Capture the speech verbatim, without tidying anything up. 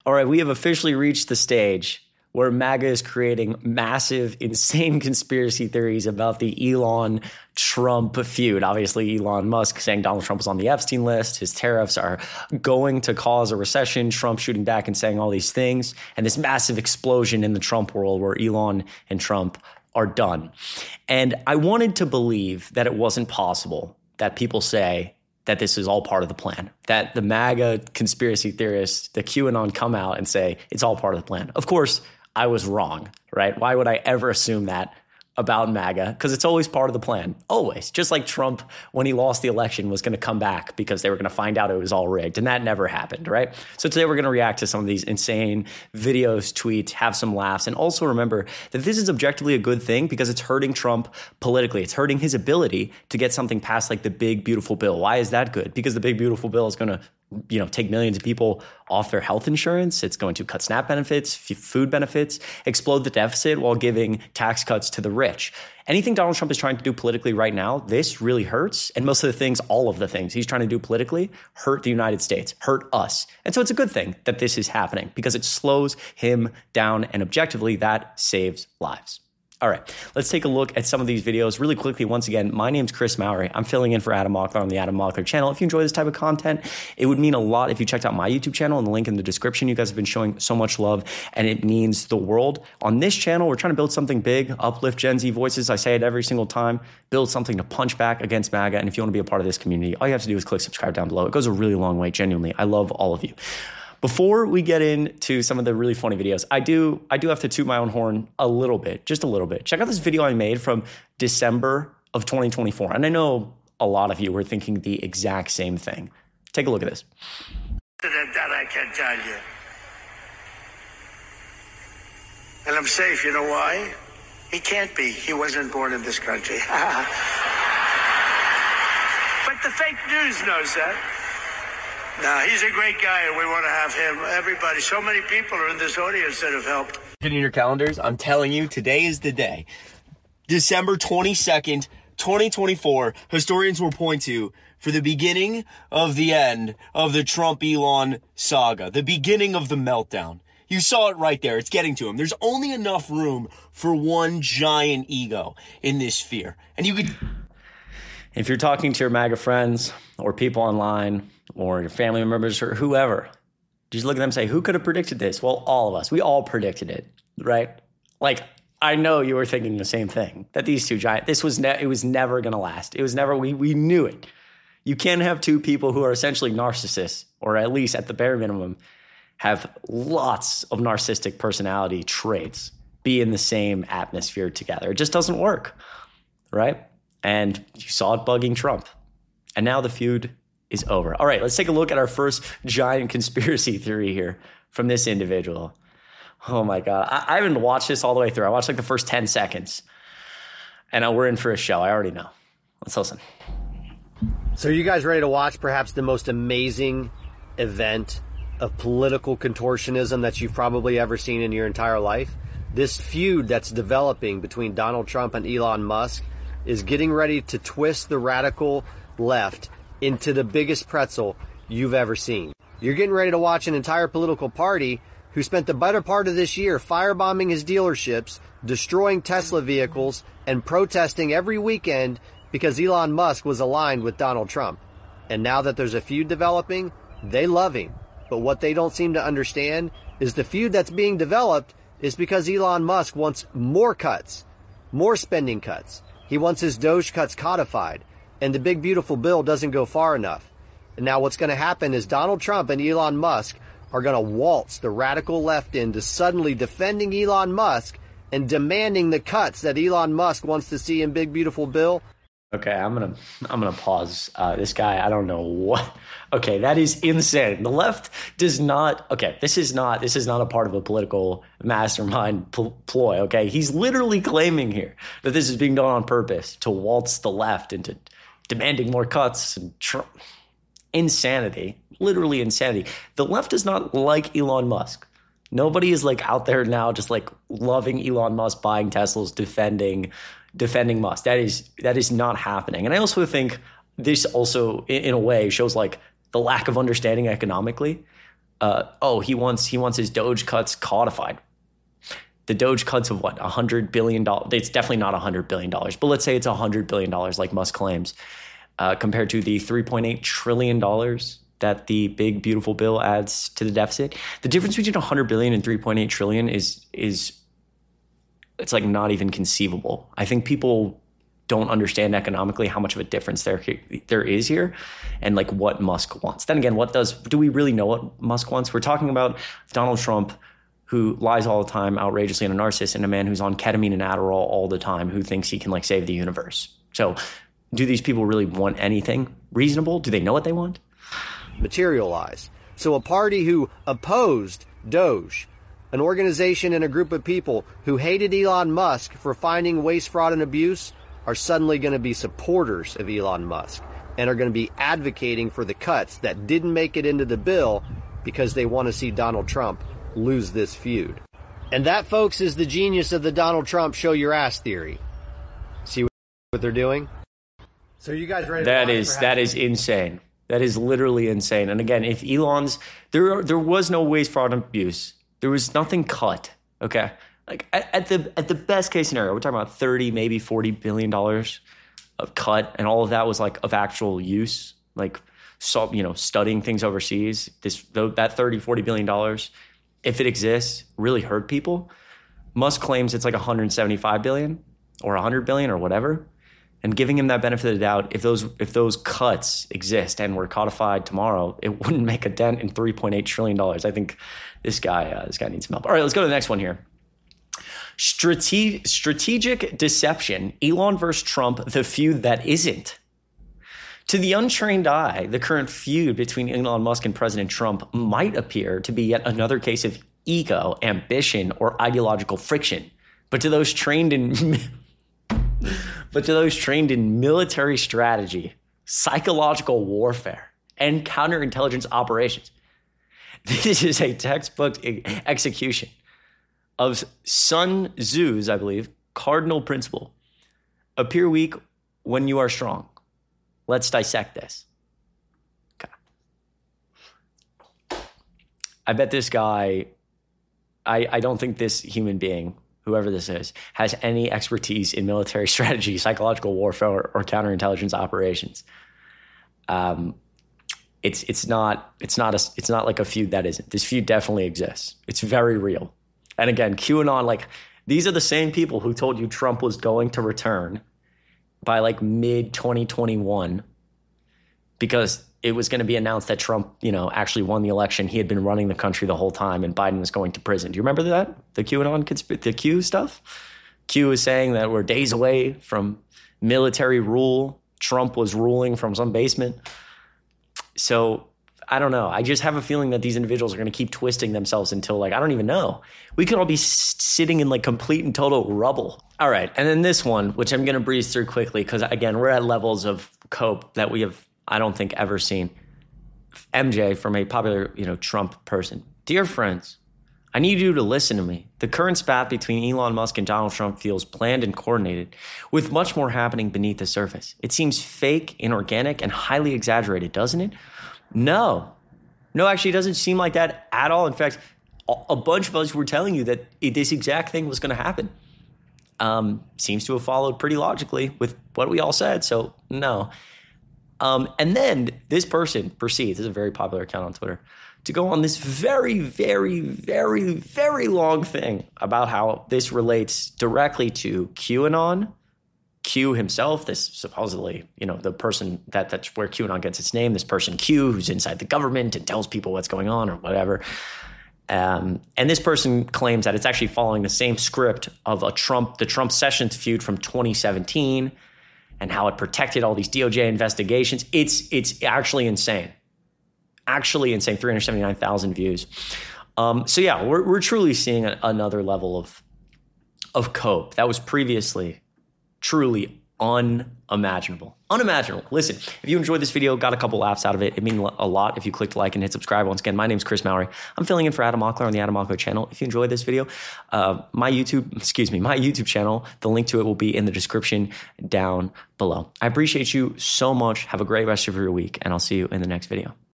All right, we have officially reached the stage where MAGA is creating massive, insane conspiracy theories about the Elon-Trump feud. Obviously, Elon Musk saying Donald Trump was on the Epstein list. His tariffs are going to cause a recession. Trump shooting back and saying all these things. And this massive explosion in the Trump world where Elon and Trump are done. And I wanted to believe that it wasn't possible that people say that this is all part of the plan, that the MAGA conspiracy theorists, the QAnon, come out and say it's all part of the plan. Of course, I was wrong, right? Why would I ever assume that about MAGA? Because it's always part of the plan, always. Just like Trump, when he lost the election, was going to come back because they were going to find out it was all rigged. And that never happened, right? So today we're going to react to some of these insane videos, tweets, have some laughs, and also remember that this is objectively a good thing because it's hurting Trump politically. It's hurting his ability to get something passed like the big, beautiful bill. Why is that good? Because the big, beautiful bill is going to you know, take millions of people off their health insurance. It's going to cut SNAP benefits, f- food benefits, explode the deficit while giving tax cuts to the rich. Anything Donald Trump is trying to do politically right now, this really hurts. And most of the things, all of the things he's trying to do politically hurt the United States, hurt us. And so it's a good thing that this is happening because it slows him down, and objectively that saves lives. All right, let's take a look at some of these videos really quickly. Once again, my name's Chris Mowry. I'm filling in for Adam Mockler on the Adam Mockler channel. If you enjoy this type of content, it would mean a lot if you checked out my YouTube channel and the link in the description. You guys have been showing so much love, and it means the world. On this channel, we're trying to build something big, uplift Gen Z voices. I say it every single time. Build something to punch back against MAGA. And if you want to be a part of this community, all you have to do is click subscribe down below. It goes a really long way, genuinely. I love all of you. Before we get into some of the really funny videos, I do I do have to toot my own horn a little bit, just a little bit. Check out this video I made from December of twenty twenty-four. And I know a lot of you were thinking the exact same thing. Take a look at this. That I can tell you. And I'm safe, you know why? He can't be. He wasn't born in this country. But the fake news knows that. No, he's a great guy, and we want to have him. Everybody, so many people are in this audience that have helped. In your calendars, I'm telling you, today is the day. December twenty-second, twenty twenty-four, historians will point to for the beginning of the end of the Trump-Elon saga, the beginning of the meltdown. You saw it right there. It's getting to him. There's only enough room for one giant ego in this sphere. And you could... If you're talking to your MAGA friends or people online or your family members or whoever, just look at them and say, who could have predicted this? Well, all of us. We all predicted it, right? Like, I know you were thinking the same thing, that these two giant, this was, ne- it was never going to last. It was never, we, we knew it. You can't have two people who are essentially narcissists, or at least at the bare minimum, have lots of narcissistic personality traits, be in the same atmosphere together. It just doesn't work, right? And you saw it bugging Trump. And now the feud is over. All right, let's take a look at our first giant conspiracy theory here from this individual. Oh my God. I, I haven't watched this all the way through. I watched like the first ten seconds. And we're in for a show. I already know. Let's listen. So are you guys ready to watch perhaps the most amazing event of political contortionism that you've probably ever seen in your entire life? This feud that's developing between Donald Trump and Elon Musk is getting ready to twist the radical left into the biggest pretzel you've ever seen. You're getting ready to watch an entire political party who spent the better part of this year firebombing his dealerships, destroying Tesla vehicles, and protesting every weekend because Elon Musk was aligned with Donald Trump. And now that there's a feud developing, they love him. But what they don't seem to understand is the feud that's being developed is because Elon Musk wants more cuts, more spending cuts. He wants his Doge cuts codified, and the big beautiful bill doesn't go far enough. And now what's going to happen is Donald Trump and Elon Musk are going to waltz the radical left into suddenly defending Elon Musk and demanding the cuts that Elon Musk wants to see in big beautiful bill. Okay, I'm gonna I'm gonna pause. Uh, this guy, I don't know what. Okay, that is insane. The left does not. Okay, this is not this is not a part of a political mastermind pl- ploy. Okay, he's literally claiming here that this is being done on purpose to waltz the left into demanding more cuts and tr- insanity. Literally insanity. The left does not like Elon Musk. Nobody is like out there now just like loving Elon Musk, buying Teslas, defending. defending Musk. That is that is not happening. And I also think this also, in, in a way, shows like the lack of understanding economically uh, oh, he wants he wants his Doge cuts codified. The Doge cuts of what, one hundred billion dollars? It's definitely not one hundred billion dollars, but let's say it's one hundred billion dollars like Musk claims, uh, compared to the three point eight trillion dollars that the big, beautiful bill adds to the deficit. The difference between one hundred billion dollars and three point eight trillion dollars is, is it's like not even conceivable. I think people don't understand economically how much of a difference there there is here and like what Musk wants. Then again, what does, do we really know what Musk wants? We're talking about Donald Trump, who lies all the time, outrageously, and a narcissist, and a man who's on ketamine and Adderall all the time, who thinks he can like save the universe. So do these people really want anything reasonable? Do they know what they want? Materialize. So a party who opposed Doge, an organization and a group of people who hated Elon Musk for finding waste, fraud, and abuse, are suddenly going to be supporters of Elon Musk and are going to be advocating for the cuts that didn't make it into the bill because they want to see Donald Trump lose this feud. And that, folks, is the genius of the Donald Trump show your ass theory. See what they're doing? So you guys ready? That is that is insane. That is literally insane. And again, if Elon's there there was no waste, fraud, and abuse. There was nothing cut. Okay, like at, at the at the best case scenario, we're talking about thirty, maybe forty billion dollars of cut, and all of that was like of actual use, like so, you know, studying things overseas. This that thirty, forty billion dollars, if it exists, really hurt people. Musk claims it's like one hundred seventy-five billion or one hundred billion or whatever. And giving him that benefit of the doubt, if those if those cuts exist and were codified tomorrow, it wouldn't make a dent in three point eight trillion dollars. I think this guy uh, this guy needs some help. All right, let's go to the next one here. Strate- strategic deception, Elon versus Trump, the feud that isn't. To the untrained eye, the current feud between Elon Musk and President Trump might appear to be yet another case of ego, ambition, or ideological friction. But to those trained in but to those trained in military strategy, psychological warfare, and counterintelligence operations, this is a textbook execution of Sun Tzu's, I believe, cardinal principle. Appear weak when you are strong. Let's dissect this. Okay. I bet this guy, I, I don't think this human being, whoever this is, has any expertise in military strategy, psychological warfare, or, or counterintelligence operations. Um, it's it's not it's not a it's not like a feud that isn't. This feud definitely exists. It's very real. And again, QAnon, like these are the same people who told you Trump was going to return by like mid twenty twenty-one because it was going to be announced that Trump, you know, actually won the election. He had been running the country the whole time, and Biden was going to prison. Do you remember that? The QAnon, consp- the Q stuff? Q is saying that we're days away from military rule. Trump was ruling from some basement. So I don't know. I just have a feeling that these individuals are going to keep twisting themselves until, like, I don't even know. We could all be s- sitting in like complete and total rubble. All right. And then this one, which I'm going to breeze through quickly because, again, we're at levels of cope that we have, I don't think, ever seen. M J, from a popular, you know, Trump person. Dear friends, I need you to listen to me. The current spat between Elon Musk and Donald Trump feels planned and coordinated, with much more happening beneath the surface. It seems fake, inorganic, and highly exaggerated, doesn't it? No. No, actually, it doesn't seem like that at all. In fact, a bunch of us were telling you that this exact thing was going to happen. Um, seems to have followed pretty logically with what we all said, so no. Um, and then this person proceeds, this is a very popular account on Twitter, to go on this very, very, very, very long thing about how this relates directly to QAnon, Q himself, this supposedly, you know, the person that that's where QAnon gets its name, this person Q who's inside the government and tells people what's going on or whatever. Um, and this person claims that it's actually following the same script of a Trump, the Trump Sessions feud from twenty seventeen and how it protected all these D O J investigations. It's it's actually insane. Actually insane, three hundred seventy-nine thousand views. Um, so yeah, we're we're truly seeing a, another level of of cope that was previously truly unimaginable. Unimaginable. Listen, if you enjoyed this video, got a couple laughs out of it, it means a lot if you click like and hit subscribe. Once again, my name is Chris Mowry. I'm filling in for Adam Mockler on the Adam Mockler channel. If you enjoyed this video, uh, my YouTube, excuse me, my YouTube channel, the link to it will be in the description down below. I appreciate you so much. Have a great rest of your week, and I'll see you in the next video.